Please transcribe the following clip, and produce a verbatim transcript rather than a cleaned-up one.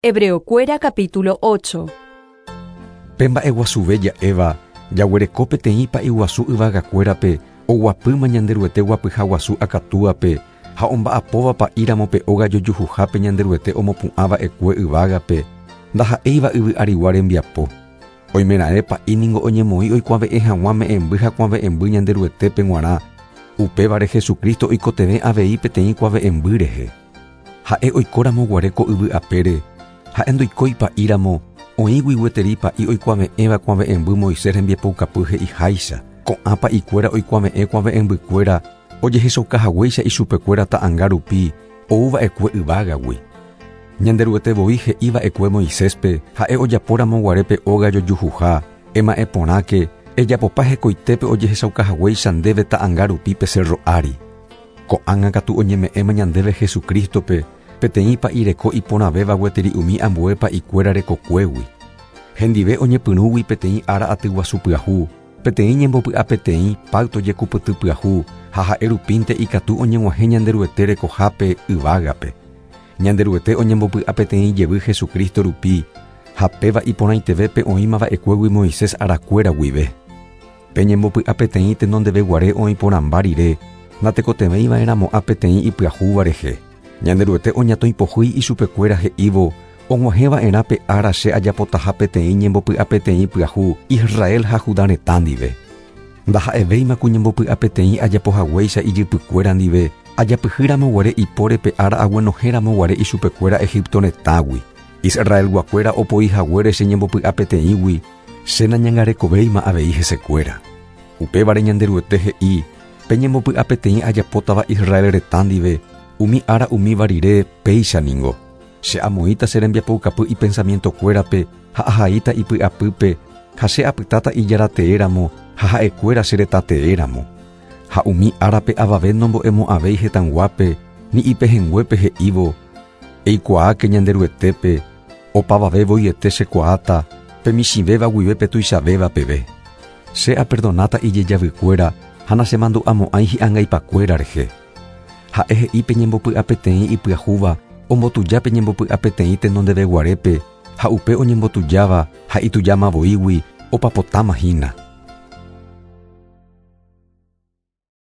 Hebreokuéra capítulo ocho. Pemba eguasuve ja'éva jaguereko peteĩ pa'yguasu yvagakuérape oguapýma ñanderuete guapyhaguasu akatúvape ha omba'apóva pa'íramo pe óga jojuhápe ñanderuete omopu'ãva'ekue yvágape ndaha'éiva yvy arigua rembiapo. Oimera'e pa'íniko oñemoĩ oikuaave'ẽ hag̃ua me'ẽmby ha kuaave'ẽmby ñanderuetépe g̃uarã upévare Jesukristo oikotevẽ avei peteĩ kuaave'ẽmby rehe. Ha'e oikóramo guare ko yvy apére ha'e ndoikói pa'íramo oĩgui gueteri pa'i oikuaave'ẽva kuaave'ẽmby Moisés rembiapoukapy he'iháicha ko'ã pa'ikuéra oikuaave'ẽ kuaave'ẽmbykuéra ojehechaukahaguéicha ichupekuéra ta'ãnga rupi ouva'ekue yvágagui. Ñanderuetevoi he'íva'ekue Moiséspe ha'e ojapóramo guarépe óga jojuha ema'ẽ porãke ejapopa hekoitépe ojehechaukahaguéicha ndéve ta'ãnga rupi pe Cerro Ári. Ko'ág̃a katu oñeme'ẽma ñandéve Jesukristope peteĩ pa'ireko iporãvéva gueteri umi ambue pa'ikuéra rekokuégui. Hendive oñepyrũgui peteĩ ára atyguasu pyahu peteĩ ñembopy'a peteĩ pacto jekupyty pyahu ha ha'e rupínte ikatu oñeg̃uahẽ ñanderuete rekohápe yvágape. Ñanderuete oñembopy'a peteĩ jevy Jesukristo rupi ha péva iporãitevépe oĩmava'ekuégui Moisés arakuéra guive. Peñembopy'a peteĩ tenondeve guare oĩ porãmba rire natekotevẽiva'erãmo'ã peteĩ ipyahúva rehe. Ñanderuete oñatõipohýi ichupekuéra he'ívo og̃uahẽva'erã pe ára che ajapotaha peteĩ ñembopy'a peteĩ pyahu Israel ha Judá retã ndive. Ndaha'evéima ku ñembopy'a peteĩ ajapohaguéicha ijypykuéra ndive ajapyhýramo guare ipóre pe ára ag̃uenohéramo guare ichupekuéra Egipto retãgui. Israel guakuéra opoihaguére che ñembopy'a peteĩgui che nañangarekovéima avei hesekuéra. Upévare ñanderuete he'i peñembopy'a peteĩ ajapótava Israel retã ndive umi ára umíva rire péicha ningo. Che amoĩta che rembiapoukapy ipensamiento kuérape ha ahaíta ipy'apýpe ha che apytáta ijarateéramo ha ha'ekuéra che retateéramo. Ha umi árape avave nombo'emo'ãvéi hetãnguápe ni ipehenguépe he'ívo eikuaáke ñanderuetépe opavave voiete chekuaáta pemichĩvéva guivépe tuichavéva peve. Che aperdonáta ijejavykuéra ha nachemandu'amo'ãi hi'ãngaipakuéra rehe. Ha'e he'i peñembopy'a peteĩ ipyahúva ombotuja peñembopy'a peteĩ tenondeve guarépe ha upe oñembotujáva ha itujamavoígui opapotámahína.